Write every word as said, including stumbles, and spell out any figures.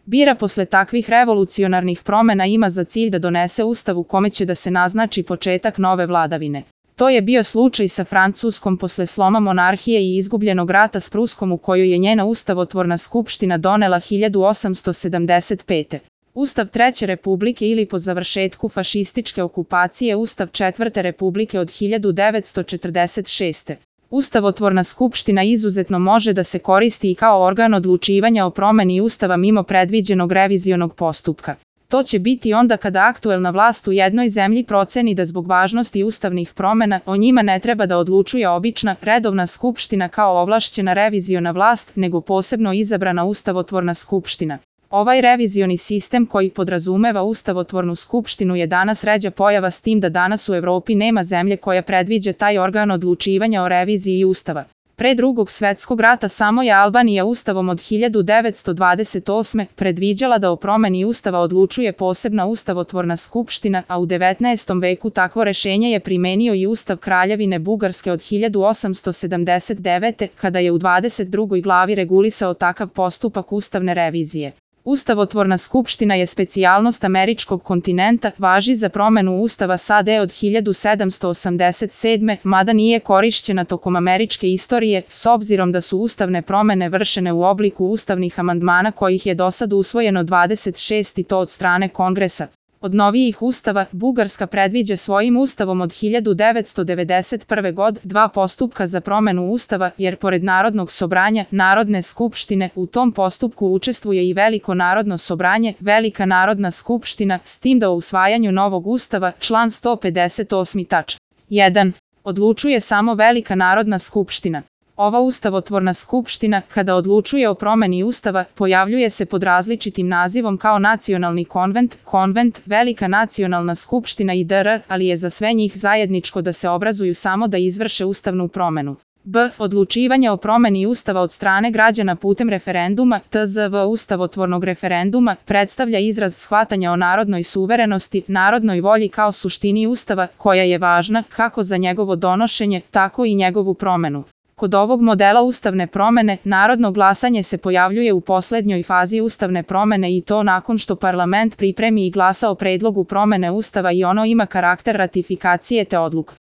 Bira posle takvih revolucionarnih promena ima za cilj da donese ustav u kome će da se naznači početak nove vladavine. To je bio slučaj sa Francuskom posle sloma monarhije i izgubljenog rata s Pruskom u kojoj je njena ustavotvorna skupština donela hiljadu osamsto sedamdeset pete. Ustav Treće republike ili po završetku fašističke okupacije Ustav Četvrte republike od hiljadu devetsto četrdeset šeste. Ustavotvorna skupština izuzetno može da se koristi i kao organ odlučivanja o promeni ustava mimo predviđenog revizionog postupka. To će biti onda kada aktuelna vlast u jednoj zemlji proceni da zbog važnosti ustavnih promena o njima ne treba da odlučuje obična, redovna skupština kao ovlašćena reviziona vlast, nego posebno izabrana ustavotvorna skupština. Ovaj revizioni sistem koji podrazumeva ustavotvornu skupštinu je danas ređa pojava s tim da danas u Evropi nema zemlje koja predviđa taj organ odlučivanja o reviziji ustava. Pre Drugog svetskog rata samo je Albanija ustavom od hiljadu devetsto dvadeset osme. predviđala da o promeni ustava odlučuje posebna ustavotvorna skupština, a u devetnaestom veku takvo rešenje je primenio i Ustav Kraljevine Bugarske od hiljadu osamsto sedamdeset devete. kada je u dvadeset drugoj glavi regulisao takav postupak ustavne revizije. Ustavotvorna skupština je specijalnost američkog kontinenta, važi za promenu Ustava S A D od hiljadu sedamsto osamdeset sedme. mada nije korišćena tokom američke istorije, s obzirom da su ustavne promene vršene u obliku ustavnih amandmana kojih je do sad usvojeno dvadeset šest i to od strane Kongresa. Od novijih ustava, Bugarska predviđa svojim ustavom od hiljadu devetsto devedeset prve. godine dva postupka za promenu ustava, jer pored Narodnog sobranja, Narodne skupštine, u tom postupku učestvuje i Veliko narodno sobranje, Velika narodna skupština, s tim da o usvajanju novog ustava, član sto pedeset osmi tač. jedan. Odlučuje samo Velika narodna skupština. Ova ustavotvorna skupština, kada odlučuje o promeni ustava, pojavljuje se pod različitim nazivom kao Nacionalni konvent, konvent, Velika nacionalna skupština i dr., ali je za sve njih zajedničko da se obrazuju samo da izvrše ustavnu promenu. B. Odlučivanje o promeni ustava od strane građana putem referenduma, T Z V ustavotvornog referenduma, predstavlja izraz shvatanja o narodnoj suverenosti, narodnoj volji kao suštini ustava, koja je važna kako za njegovo donošenje, tako i njegovu promenu. Kod ovog modela ustavne promene, narodno glasanje se pojavljuje u poslednjoj fazi ustavne promene i to nakon što parlament pripremi i glasa o predlogu promene ustava i ono ima karakter ratifikacije te odluka.